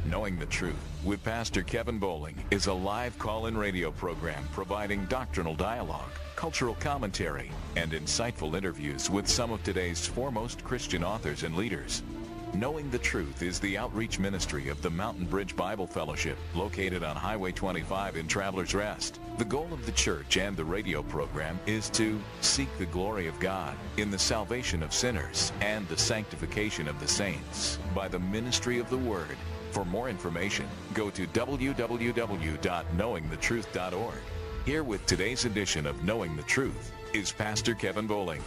Knowing the Truth with Pastor Kevin Bowling is a live call-in radio program providing doctrinal dialogue, cultural commentary, and insightful interviews with some of today's foremost Christian authors and leaders. Knowing the Truth is the outreach ministry of the Mountain Bridge Bible Fellowship, located on Highway 25 in Travelers Rest. The goal of the church and the radio program is to seek the glory of God in the salvation of sinners and the sanctification of the saints by the ministry of the Word. For more information, go to www.knowingthetruth.org. Here with today's edition of Knowing the Truth is Pastor Kevin Bowling.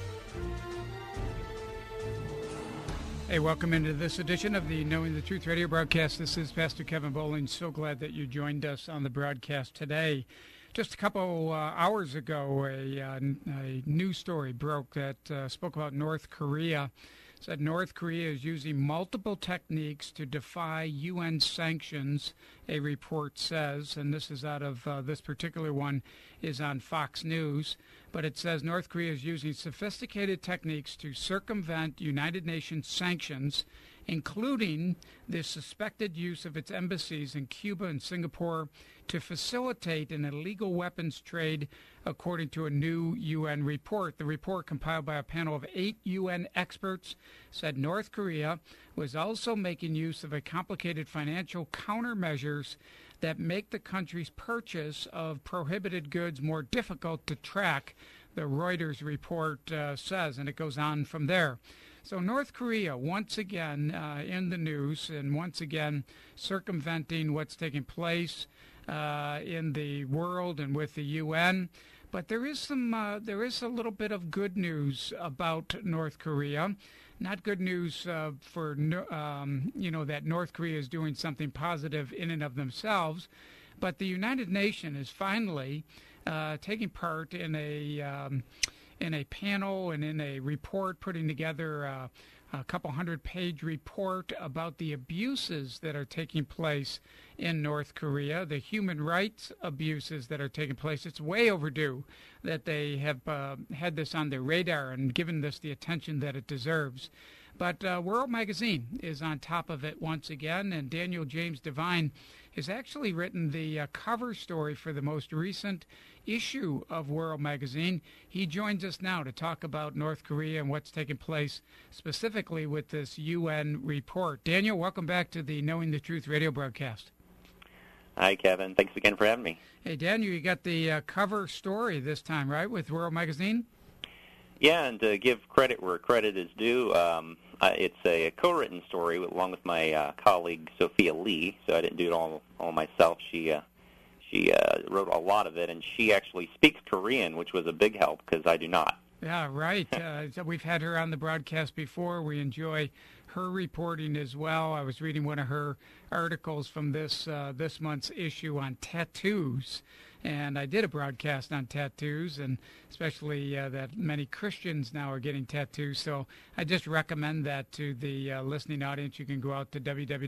Hey, welcome into this edition of the Knowing the Truth radio broadcast. This is Pastor Kevin Bowling. So glad that you joined us on the broadcast today. Just a couple hours ago, a news story broke that spoke about North Korea. It said North Korea is using multiple techniques to defy UN sanctions, a report says, and this is out of this particular one is on Fox News. But it says North Korea is using sophisticated techniques to circumvent United Nations sanctions, including the suspected use of its embassies in Cuba and Singapore to facilitate an illegal weapons trade, according to a new UN report. The report, compiled by a panel of 8 UN experts, said North Korea was also making use of a complicated financial countermeasures that make the country's purchase of prohibited goods more difficult to track, the Reuters report says, and it goes on from there. So North Korea, once again in the news, and once again circumventing what's taking place in the world and with the UN. But there is a little bit of good news about North Korea. Not good news for that North Korea is doing something positive in and of themselves, but the United Nations is finally taking part in a panel and in a report, putting together a couple 100-page report about the abuses that are taking place in North Korea, the human rights abuses that are taking place. It's way overdue that they have had this on their radar and given this the attention that it deserves. But World Magazine is on top of it once again, and Daniel James Devine has actually written the cover story for the most recent issue of World Magazine. He joins us now to talk about North Korea and what's taking place specifically with this UN report. Daniel, welcome back to the Knowing the Truth radio broadcast. Hi, Kevin. Thanks again for having me. Hey, Daniel, you got the cover story this time, right, with World Magazine? Yeah, and to give credit where credit is due, it's a co-written story along with my colleague Sophia Lee, so I didn't do it all myself. She wrote a lot of it, and she actually speaks Korean, which was a big help because I do not. Yeah, right. So we've had her on the broadcast before. We enjoy her reporting as well. I was reading one of her articles from this month's issue on tattoos, and I did a broadcast on tattoos, and especially that many Christians now are getting tattoos. So I just recommend that to the listening audience. You can go out to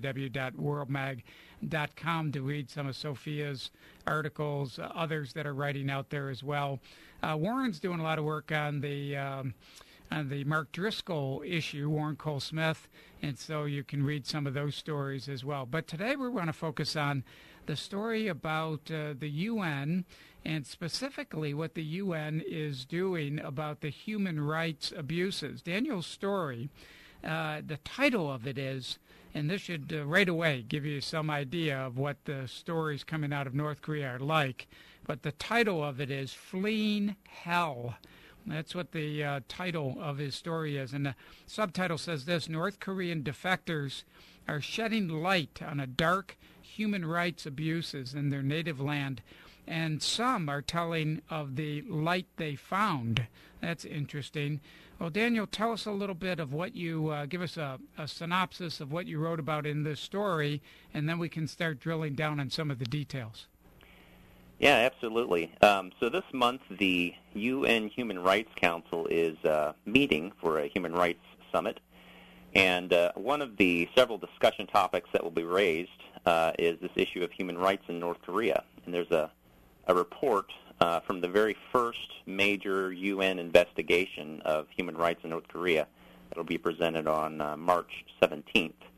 www.worldmag.com to read some of Sophia's articles, others that are writing out there as well. Warren's doing a lot of work on the Mark Driscoll issue, Warren Cole Smith, and so you can read some of those stories as well. But today we want to focus on the story about the UN, and specifically what the UN is doing about the human rights abuses. Daniel's story, the title of it is, and this should right away give you some idea of what the stories coming out of North Korea are like, but the title of it is Fleeing Hell. That's what the title of his story is. And the subtitle says this: North Korean defectors are shedding light on a dark human rights abuses in their native land, and some are telling of the light they found. That's interesting. Well, Daniel, tell us a little bit of what you, give us a synopsis of what you wrote about in this story, and then we can start drilling down on some of the details. Yeah, absolutely. So this month, the UN Human Rights Council is meeting for a human rights summit, and one of the several discussion topics that will be raised is this issue of human rights in North Korea. And there's a report from the very first major UN investigation of human rights in North Korea that will be presented on March 17th.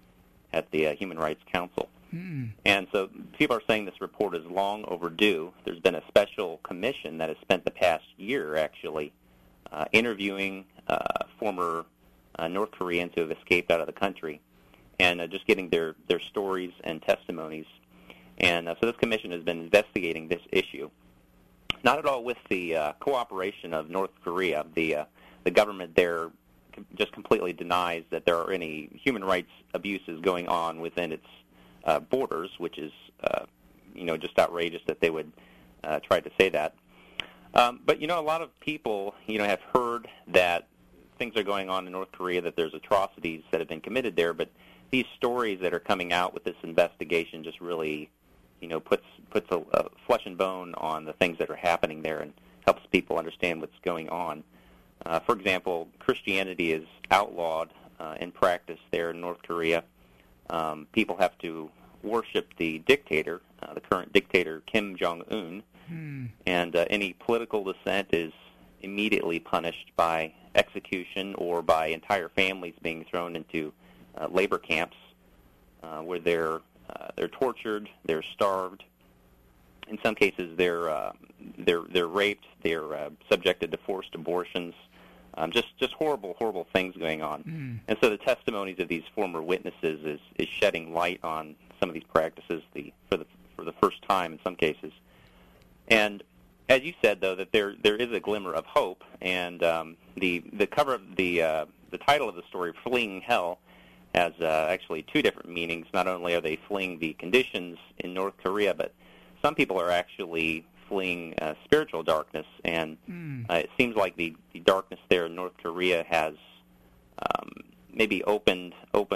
at the Human Rights Council. And so people are saying this report is long overdue. There's been a special commission that has spent the past year actually interviewing former North Koreans who have escaped out of the country and just getting their stories and testimonies. And so this commission has been investigating this issue, not at all with the cooperation of North Korea. The government there just completely denies that there are any human rights abuses going on within its borders, which is, just outrageous that they would try to say that. But, a lot of people, have heard that things are going on in North Korea, that there's atrocities that have been committed there, but these stories that are coming out with this investigation just really, puts a flesh and bone on the things that are happening there and helps people understand what's going on. For example, Christianity is outlawed in practice there in North Korea. People have to worship the dictator, the current dictator Kim Jong-un, and any political dissent is immediately punished by execution or by entire families being thrown into labor camps where they're tortured, they're starved. In some cases, they're raped, they're subjected to forced abortions. Just horrible things going on. And so the testimonies of these former witnesses is shedding light on some of these practices for the first time in some cases. And as you said, though, that there is a glimmer of hope, and the cover of the title of the story, Fleeing Hell, has actually two different meanings. Not only are they fleeing the conditions in North Korea, but some people are actually fleeing spiritual darkness, and it seems like the darkness there in North Korea has maybe opened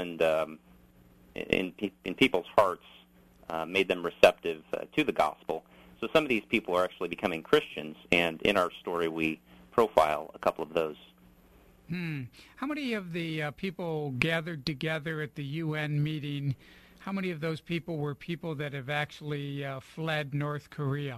in people's hearts, made them receptive to the gospel. So some of these people are actually becoming Christians, and in our story we profile a couple of those. How many of the people gathered together at the UN meeting, how many of those people were people that have actually fled North Korea?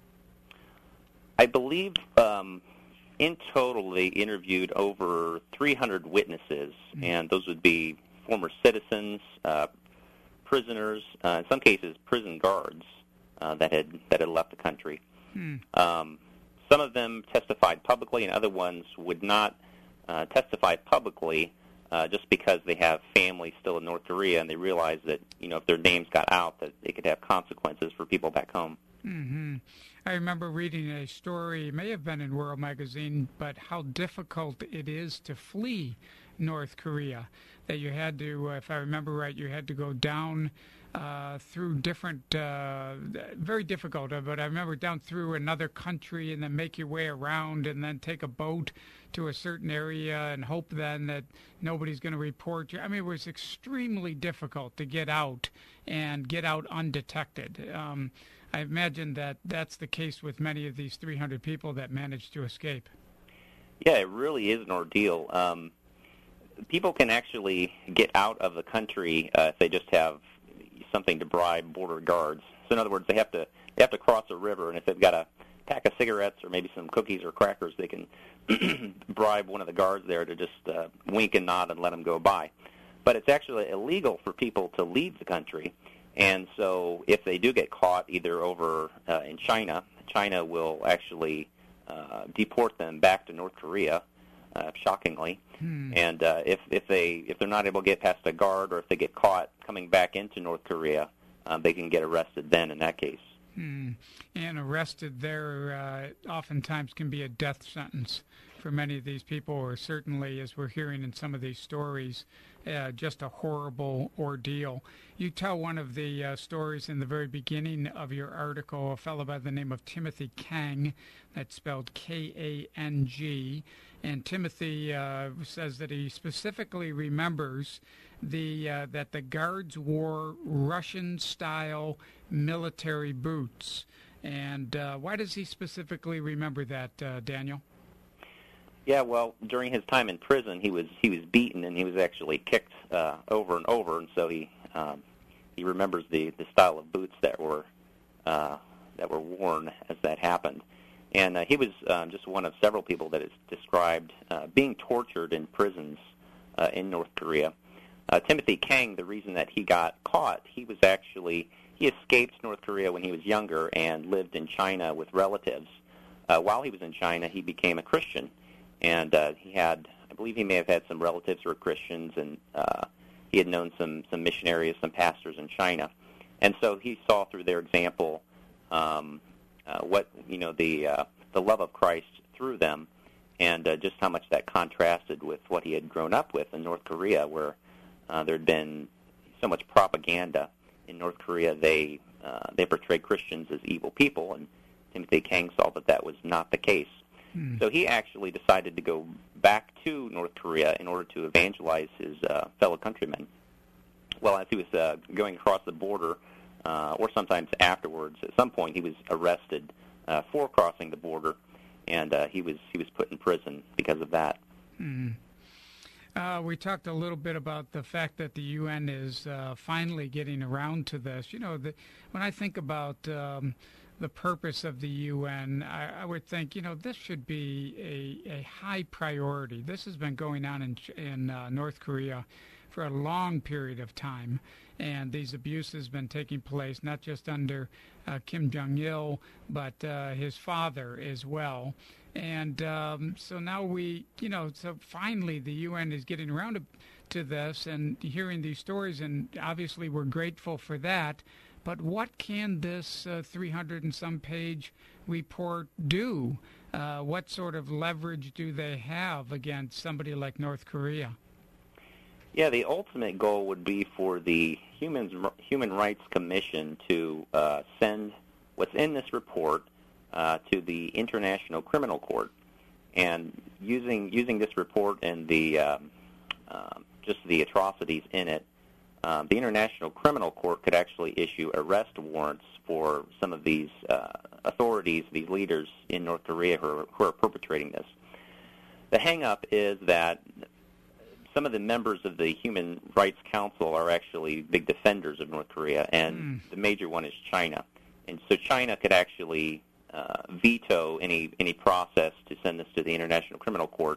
I believe in total they interviewed over 300 witnesses, and those would be former citizens, prisoners, in some cases prison guards that had left the country. Some of them testified publicly, and other ones would not testify publicly just because they have family still in North Korea, and they realize that if their names got out, that it could have consequences for people back home. I remember reading a story, it may have been in World Magazine, but how difficult it is to flee North Korea. That you had to, if I remember right, you had to go down through different, very difficult, but I remember down through another country and then make your way around and then take a boat to a certain area and hope then that nobody's going to report you. I mean, it was extremely difficult to get out and get out undetected. I imagine that that's the case with many of these 300 people that managed to escape. Yeah, it really is an ordeal. People can actually get out of the country if they just have something to bribe border guards. So in other words, they have to cross a river, and if they've got a pack of cigarettes or maybe some cookies or crackers, they can bribe one of the guards there to just wink and nod and let them go by. But it's actually illegal for people to leave the country. And so if they do get caught either over in China will actually deport them back to North Korea, shockingly. And if they're not able to get past a guard, or if they get caught coming back into North Korea, they can get arrested then in that case. And arrested there oftentimes can be a death sentence for many of these people, or certainly, as we're hearing in some of these stories, just a horrible ordeal. You tell one of the stories in the very beginning of your article, a fellow by the name of Timothy Kang, that's spelled K-A-N-G, and Timothy says that he specifically remembers that the guards wore Russian-style military boots. And why does he specifically remember that, Daniel? Yeah, well, during his time in prison, he was beaten, and he was actually kicked over and over, and so he remembers the style of boots that were worn as that happened. And he was just one of several people that is described being tortured in prisons in North Korea. Timothy Kang, the reason that he got caught, he escaped North Korea when he was younger and lived in China with relatives. While he was in China, he became a Christian, and I believe he may have had some relatives who were Christians, and he had known some missionaries, some pastors in China, and so he saw through their example what the love of Christ through them, and just how much that contrasted with what he had grown up with in North Korea, where there had been so much propaganda. In North Korea, they portrayed Christians as evil people, and Timothy Kang saw that that was not the case. So he actually decided to go back to North Korea in order to evangelize his fellow countrymen. Well, as he was going across the border, or sometimes afterwards, at some point he was arrested for crossing the border, and he was put in prison because of that. We talked a little bit about the fact that the UN is finally getting around to this. You know, when I think about the purpose of the UN, I would think, you know, this should be a high priority. This has been going on in North Korea for a long period of time, and these abuses have been taking place not just under Kim Jong-il, but his father as well. And so now so finally the UN is getting around to this and hearing these stories, and obviously we're grateful for that. But what can this 300 and some page report do? What sort of leverage do they have against somebody like North Korea? Yeah, the ultimate goal would be for the Human Rights Commission to send what's in this report to the International Criminal Court, and using this report and the just the atrocities in it, the International Criminal Court could actually issue arrest warrants for some of these authorities, these leaders in North Korea who are perpetrating this. The hang-up is that some of the members of the Human Rights Council are actually big defenders of North Korea, and the major one is China. And so China could actually veto any process to send this to the International Criminal Court.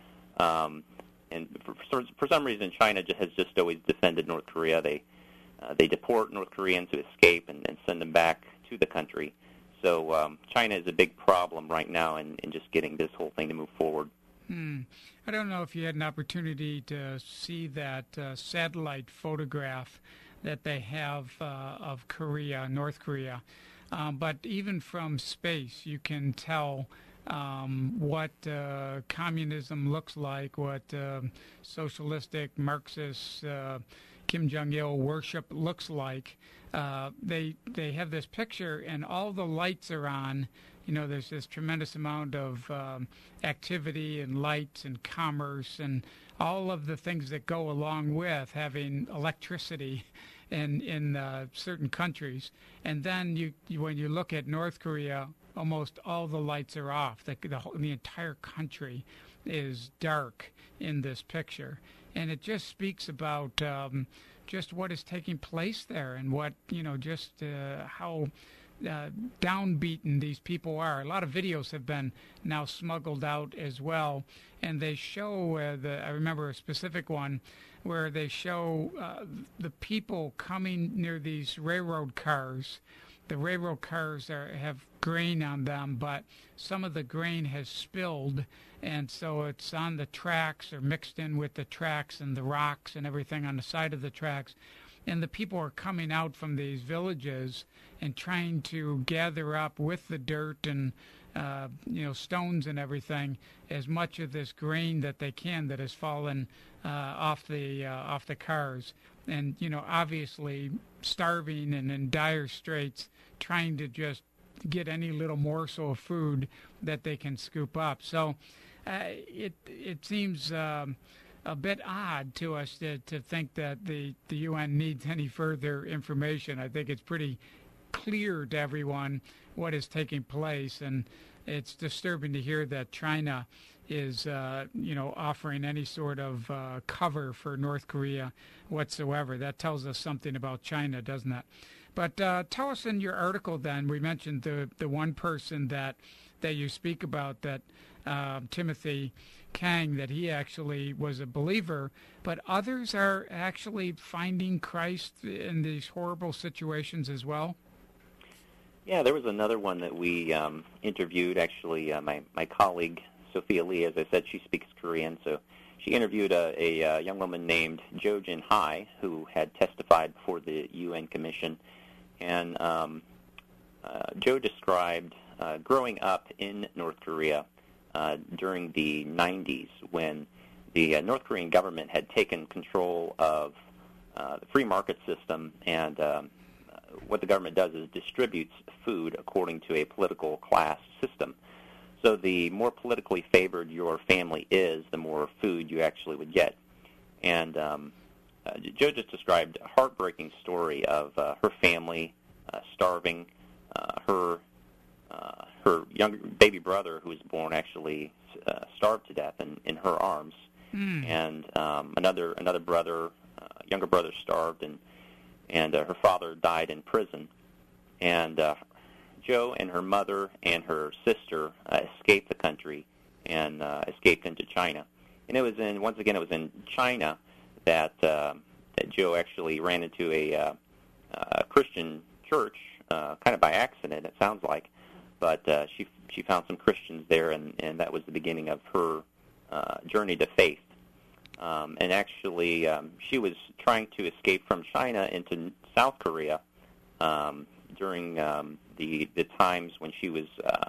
And for some reason, China has just always defended North Korea. They deport North Koreans who escape and send them back to the country. So China is a big problem right now in just getting this whole thing to move forward. I don't know if you had an opportunity to see that satellite photograph that they have of Korea, North Korea. But even from space, you can tell what communism looks like, what socialistic, Marxist, Kim Jong-il worship looks like. They have this picture, and all the lights are on. You know, there's this tremendous amount of activity and lights and commerce and all of the things that go along with having electricity in certain countries. And then when you look at North Korea, almost all the lights are off. The entire country is dark in this picture. And it just speaks about just what is taking place there, and what, how downbeaten these people are. A lot of videos have been now smuggled out as well, and they show I remember a specific one where they show the people coming near these railroad cars. The railroad cars have grain on them, but some of the grain has spilled, and so it's on the tracks or mixed in with the tracks and the rocks and everything on the side of the tracks. And the people are coming out from these villages and trying to gather up with the dirt and stones and everything as much of this grain that they can that has fallen off the cars. And obviously starving and in dire straits, trying to just get any little morsel of food that they can scoop up. So it seems a bit odd to us to think that the UN needs any further information. I think it's pretty clear to everyone what is taking place, and it's disturbing to hear that China is offering any sort of cover for North Korea whatsoever. That tells us something about China, doesn't it? But tell us in your article then, we mentioned the one person that you speak about, that Timothy Kang that he actually was a believer, but others are actually finding Christ in these horrible situations as well. Yeah, there was another one that we interviewed. Actually, my colleague Sophia Lee, as I said, she speaks Korean, so she interviewed a young woman named Jo Jin Hai, who had testified before the UN Commission, and Jo described growing up in North Korea during the 90s, when the North Korean government had taken control of the free market system, and what the government does is distributes food according to a political class system. So the more politically favored your family is, the more food you actually would get. And Jo just described a heartbreaking story of her family starving. Her young baby brother, who was born, actually starved to death in her arms. And another brother, younger brother, starved, and her father died in prison. And Jo and her mother and her sister escaped the country and escaped into China. And it was in China that Jo actually ran into a Christian church, kind of by accident, it sounds like. But she found some Christians there, and that was the beginning of her journey to faith. And actually, she was trying to escape from China into South Korea during the times when she was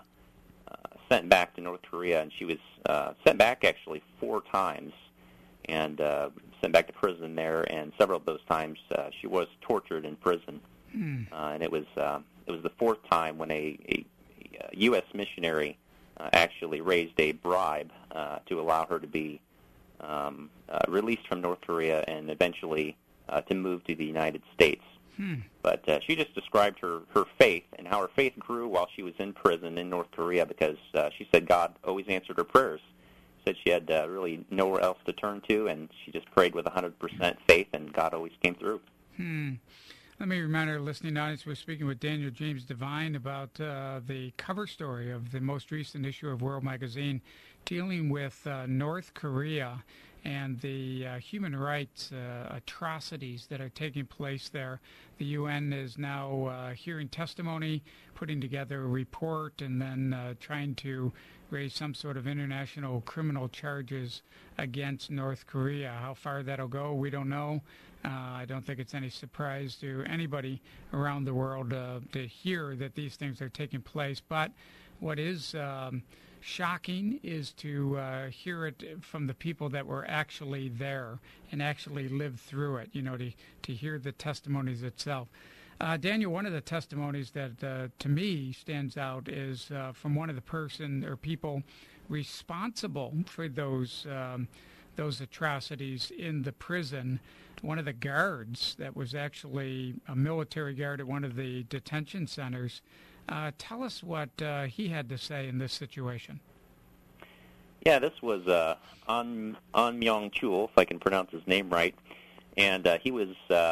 sent back to North Korea, and she was sent back actually 4 times, and sent back to prison there. And several of those times, she was tortured in prison. And it was the 4th time when a U.S. missionary actually raised a bribe to allow her to be released from North Korea and eventually to move to the United States. But she just described her faith and how her faith grew while she was in prison in North Korea, because she said God always answered her prayers. Said she had really nowhere else to turn to, and she just prayed with 100% faith, and God always came through. Let me remind our listening audience we're speaking with Daniel James Devine about the cover story of the most recent issue of World Magazine dealing with North Korea and the human rights atrocities that are taking place there. The UN is now hearing testimony, putting together a report, and then trying to raise some sort of international criminal charges against North Korea. How far that'll go, we don't know. I don't think it's any surprise to anybody around the world to hear that these things are taking place. But what is shocking is to hear it from the people that were actually there and actually lived through it, to hear the testimonies itself. Daniel, one of the testimonies that to me stands out is from one of the people responsible for those atrocities in the prison. One of the guards that was actually a military guard at one of the detention centers. Tell us what he had to say in this situation. Yeah, this was An Myung-chul, if I can pronounce his name right, and he was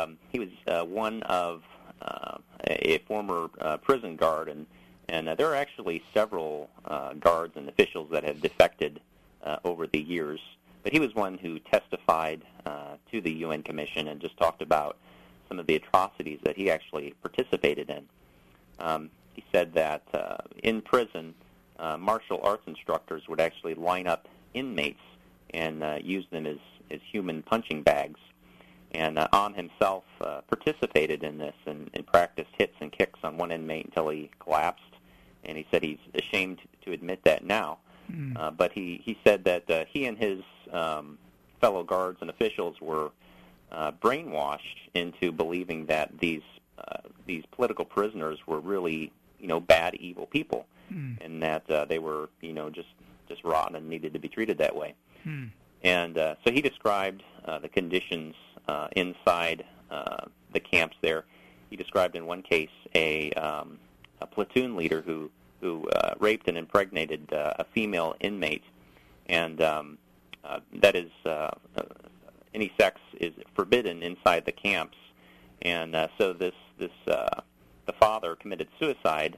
one of a former prison guard, and there are actually several guards and officials that have defected over the years. But he was one who testified to the UN Commission and just talked about some of the atrocities that he actually participated in. He said that in prison, martial arts instructors would actually line up inmates and use them as human punching bags. And An himself participated in this and practiced hits and kicks on one inmate until he collapsed. And he said he's ashamed to admit that now. But he said that he and his fellow guards and officials were brainwashed into believing that these political prisoners were really, bad, evil people, and that they were, just rotten and needed to be treated that way. And so he described the conditions inside the camps there. He described in one case a platoon leader who raped and impregnated a female inmate, and that is any sex is forbidden inside the camps. And so the father committed suicide,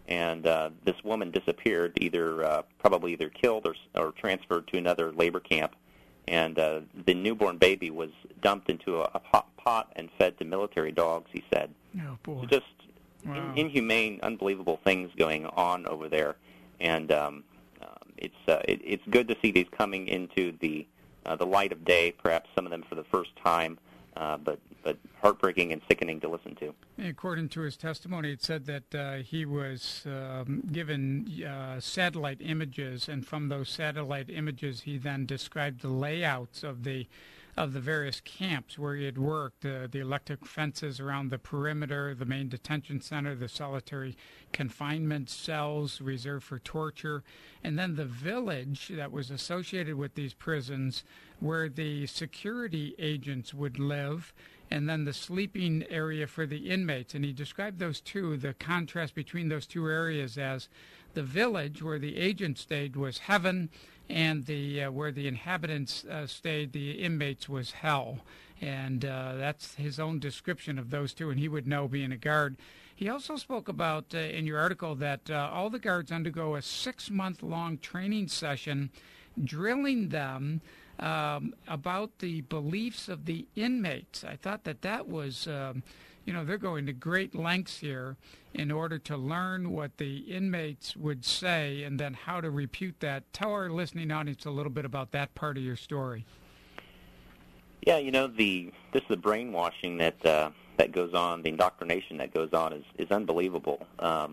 and this woman disappeared, probably either killed or transferred to another labor camp, and the newborn baby was dumped into a pot and fed to military dogs, he said. Oh, boy. So just wow. inhumane, unbelievable things going on over there, and it's good to see these coming into the light of day, perhaps some of them for the first time, but heartbreaking and sickening to listen to. According to his testimony, it said that he was given satellite images, and from those satellite images, he then described the layouts of the various camps where he had worked, the electric fences around the perimeter, the main detention center, the solitary confinement cells reserved for torture, and then the village that was associated with these prisons where the security agents would live, and then the sleeping area for the inmates. And he described those two, the contrast between those two areas, as the village where the agents stayed was heaven, and where the inhabitants stayed, the inmates, was hell. And that's his own description of those two, and he would know, being a guard. He also spoke about, in your article, that all the guards undergo a 6-month-long training session, drilling them about the beliefs of the inmates. I thought that was, they're going to great lengths here in order to learn what the inmates would say and then how to refute that. Tell our listening audience a little bit about that part of your story. Yeah, the brainwashing that goes on, the indoctrination that goes on is unbelievable. I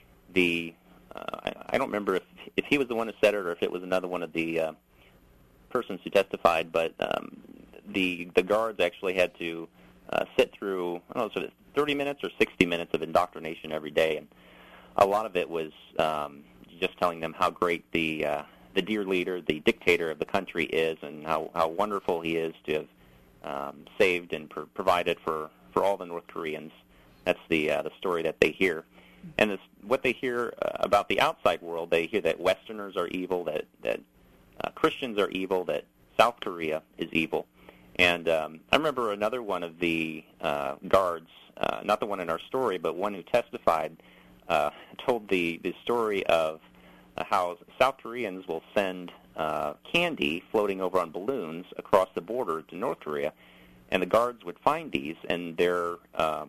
don't remember if he was the one who said it or if it was another one of the persons who testified, but the guards actually had to sit through, I don't know, sort of 30 minutes or 60 minutes of indoctrination every day, and a lot of it was just telling them how great the dear leader, the dictator of the country is, and how wonderful he is to have saved and provided for all the North Koreans. That's the story that they hear. And what they hear about the outside world, they hear that Westerners are evil, that Christians are evil, that South Korea is evil. And I remember another one of the guards, not the one in our story, but one who testified, told the story of how South Koreans will send candy floating over on balloons across the border to North Korea, and the guards would find these, and their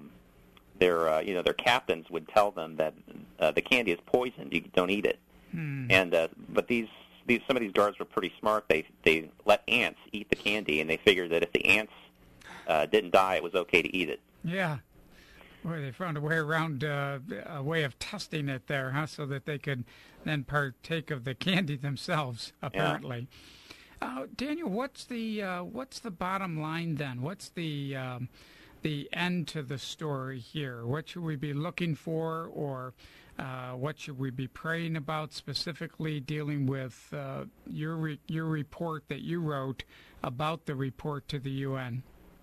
captains would tell them that the candy is poisoned, you don't eat it. And but some of these guards were pretty smart. They let ants eat the candy, and they figured that if the ants didn't die, it was okay to eat it. Yeah. Boy, they found a way around a way of testing it there, huh? So that they could then partake of the candy themselves, apparently. Yeah. Daniel, what's the bottom line then? What's the end to the story here? What should we be looking for, or what should we be praying about, specifically dealing with your report that you wrote about the report to the UN?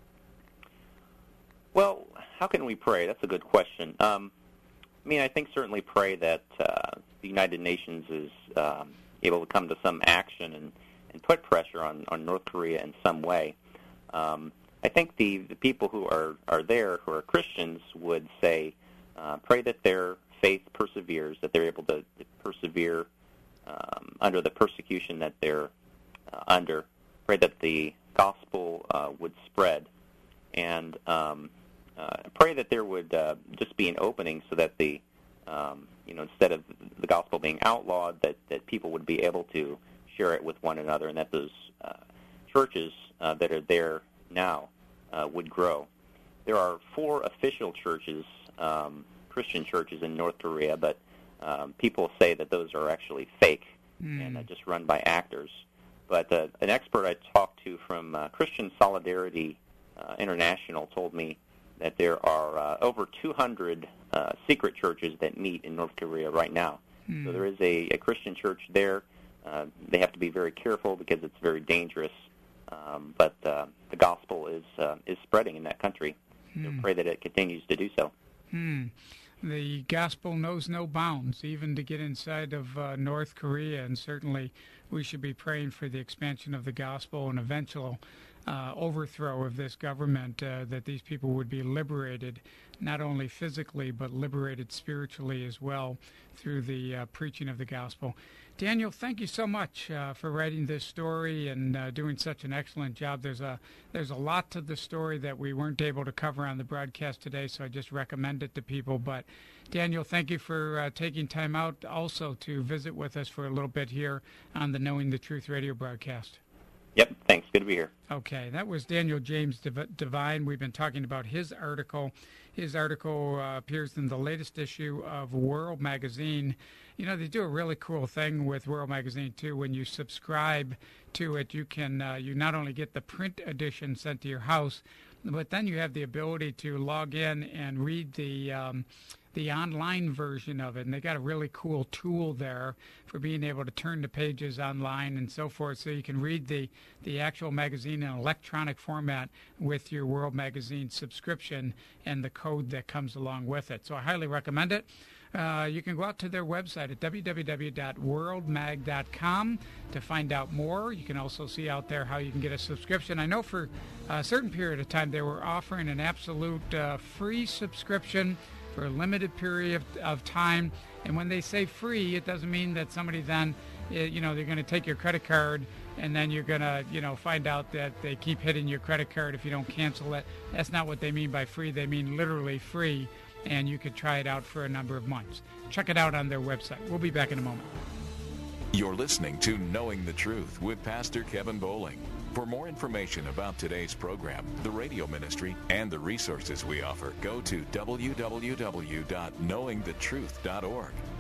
Well, how can we pray? That's a good question. I think certainly pray that the United Nations is able to come to some action and put pressure on North Korea in some way. I think the people who are there, who are Christians, would say, pray that their faith perseveres, that they're able to persevere under the persecution that they're under. Pray that the gospel would spread, and pray that there would just be an opening so that instead of the gospel being outlawed, that people would be able to share it with one another, and that those churches that are there now would grow. There are 4 official churches, Christian churches in North Korea, but people say that those are actually fake and just run by actors. But an expert I talked to from Christian Solidarity International told me that there are over 200 secret churches that meet in North Korea right now. So there is a Christian church there. They have to be very careful because it's very dangerous. But the gospel is spreading in that country. So pray that it continues to do so. The gospel knows no bounds, even to get inside of North Korea, and certainly we should be praying for the expansion of the gospel and eventual overthrow of this government, that these people would be liberated, not only physically, but liberated spiritually as well through the preaching of the gospel. Daniel, thank you so much for writing this story and doing such an excellent job. There's a lot to the story that we weren't able to cover on the broadcast today, so I just recommend it to people. But Daniel, thank you for taking time out also to visit with us for a little bit here on the Knowing the Truth radio broadcast. Yep, thanks. Good to be here. Okay, that was Daniel James Devine. We've been talking about his article. His article appears in the latest issue of World Magazine. You know, they do a really cool thing with World Magazine, too. When you subscribe to it, you can you not only get the print edition sent to your house, but then you have the ability to log in and read the online version of it. And they got a really cool tool there for being able to turn the pages online and so forth, so you can read the actual magazine in electronic format with your World Magazine subscription and the code that comes along with it. So I highly recommend it. You can go out to their website at www.worldmag.com to find out more. You can also see out there how you can get a subscription. I know for a certain period of time they were offering an absolute free subscription for a limited period of time. And when they say free, it doesn't mean that somebody then, they're going to take your credit card and then you're going to, find out that they keep hitting your credit card if you don't cancel it. That's not what they mean by free. They mean literally free, and you could try it out for a number of months. Check it out on their website. We'll be back in a moment. You're listening to Knowing the Truth with Pastor Kevin Bowling. For more information about today's program, the radio ministry, and the resources we offer, go to www.knowingthetruth.org.